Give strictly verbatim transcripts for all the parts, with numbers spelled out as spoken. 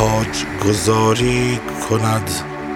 تاج گذاری کند،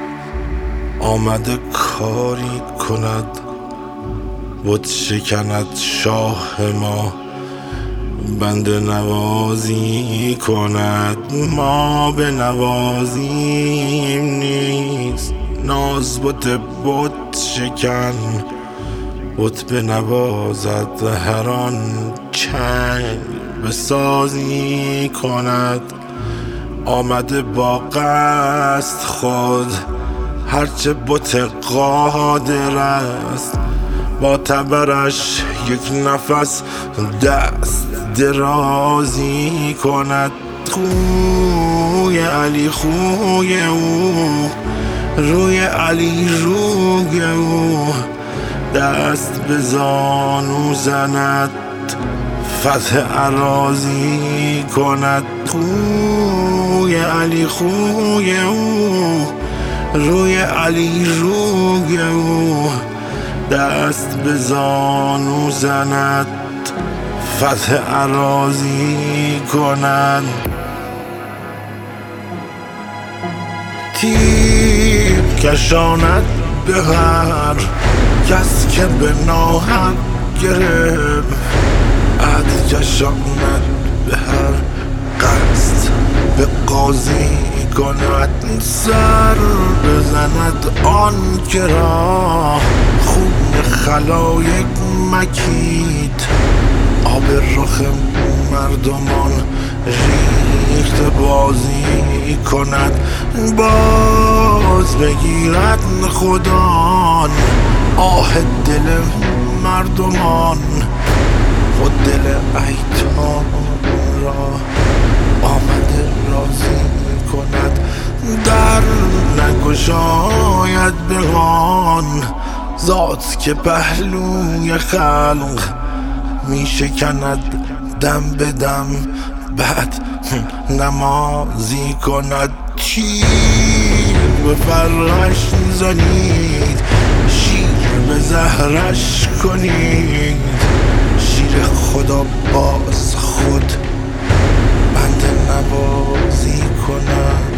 آمده کاری کند، بت شکند شاه ما، بنده نوازی کند. ما به نوازیم نیست، ناز بت بت شکن، بت به نوازد هر آن چنگ به سازی کند. آمده با قصد خود، هرچه بت قادر است، با تبرش یک نفس دست درازی کند. خوی علی خوی او، روی علی روی او، دست به زانو زند، فتح اراضی کند. خوی علی خوی او، روی علی روی او، دست به زانو زند، فتح اراضی کند. تیغ کشاند به هر کس که به ناحق گرفت، عهد کشاند به هر قصد به قاضی کند. سر بزند آن که را خون خلایق مکید، آب رخ مردمان ریخت بازی کند. باز بگیرد خدان آه دل مردمان، خود دل ایتام را آمده راضی کند. در نگشاید به آن ذات که پهلوی خلق می شکند دم به دم، بعد نمازی کند. تیر به فرش زنید، شیر به زهرش کنید، شیر خدا باز خود بنده نوازی کند.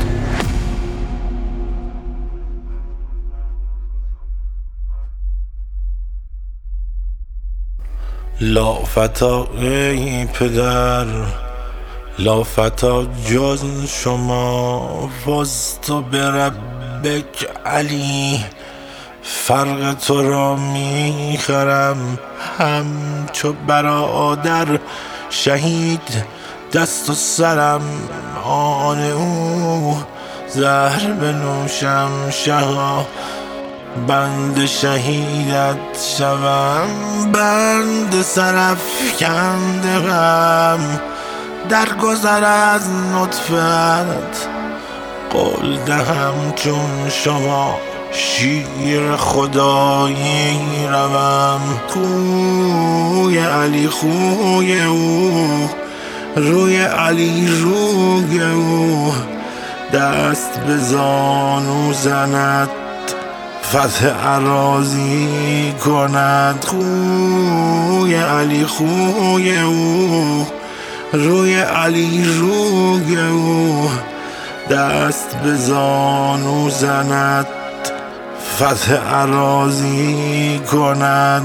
لا فتا ای پدر، لا فتا جز شما، فزت بربک علی، فرق تو را میخرم همچو برادر شهید. دست و سرم آن او، زهر بنوشم شها، بند شهیدت شوم، بند سرافکنده غم. در گذر از نطفت قول دهم چون شما، شیر خدایی روم. خوی علی خوی او، روی علی روی او، دست به زانو زند، فتح اراضی کند. خوی علی خوی او، روی علی روی او، دست به زانو زند، فتح اراضی کند.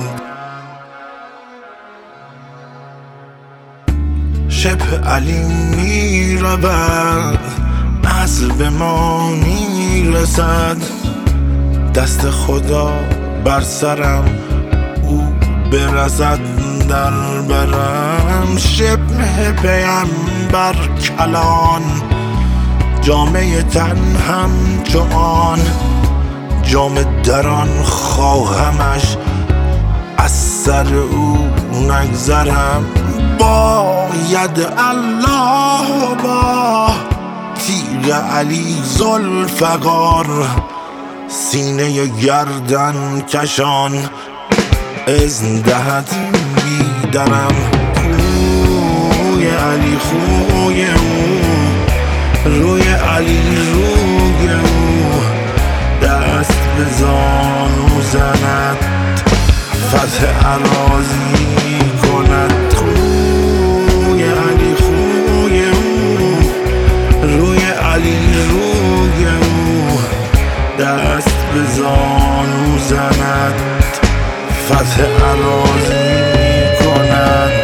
شبه علی می رود، عصر به ما می رسد، دست خدا بر سرم او برسد در برم. شبه پیمبر کلان، جامعه تن همچو آن، جام دران خواهمش از سر او نگذرم. باید الله با تیغ علی ذوالفقار، سینه گردن کشان اذن دهد بیدرم. خوی علی خوی او، روی علی روی او، دست به زانو زند، فتح اراضی کند. خوی علی خوی او، روی علی دست به زانو زند فتح اراضی می کند